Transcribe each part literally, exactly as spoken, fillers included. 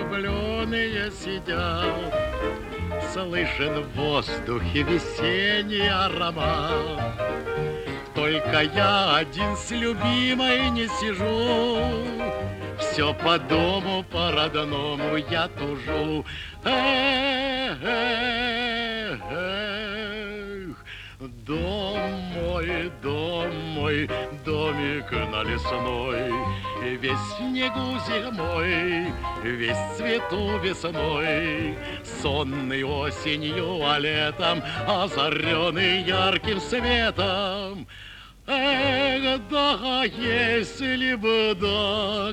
влюбленные сидят, слышен в воздухе весенний аромат. Только я один с любимой не сижу, все по дому, по родному я тужу. Эх, эх, эх, дом мой, дом мой, домик на лесной, весь в снегу зимой, весь в цвету весной, сонный осенью, а летом озаренный ярким светом. Эх, да если бы, да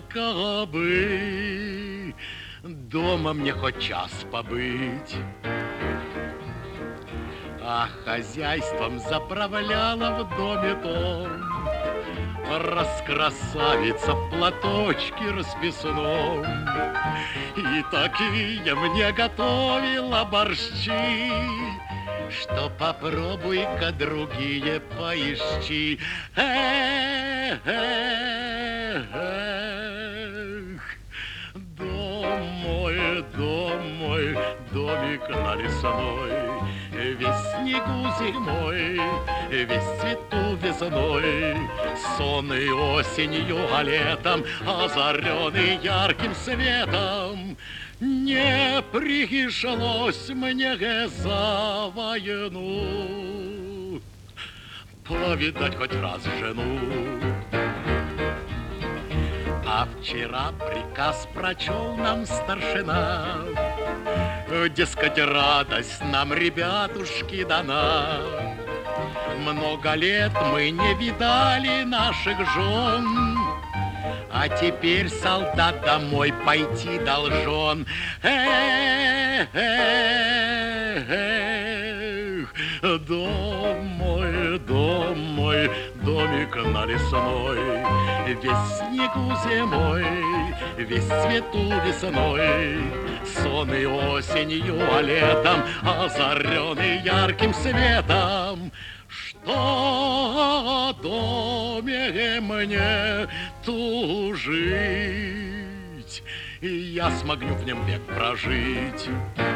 кабы дома мне хоть час побыть. А хозяйством заправляла в доме том раскрасавица в платочке расписном. И такие мне готовила борщи, что попробуй-ка другие поищи. Эх, эх, эх, дом мой, дом мой, домик на лесной, весь в снегу зимой, весь в цвету весной, сонный осенью, а летом озаренный ярким светом. Не пришлось мне за войну повидать хоть раз жену. А вчера приказ прочел нам старшина, дескать, радость нам, ребятушки, дана. Много лет мы не видали наших жен, а теперь солдат домой пойти должен. Эх, эх, эх, дом мой, дом мой, домик на лесной, весь в снегу зимой, весь в цвету весной, сонный осенью, а летом озаренный ярким светом. Что доме мне тужить, и я смогу в нем век прожить.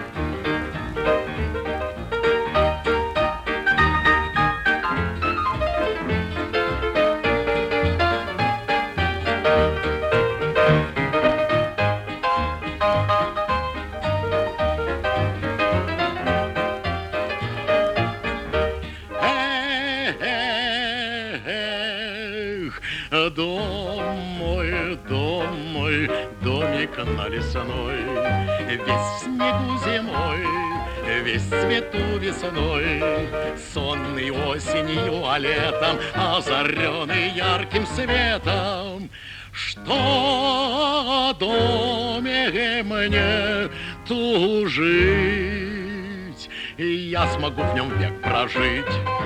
Дом мой, дом мой, домик на лесной, весь в снегу зимой, весь в цвету весной, сонный осенью, а летом озаренный ярким светом. Что доме мне тужить, и я смогу в нем век прожить.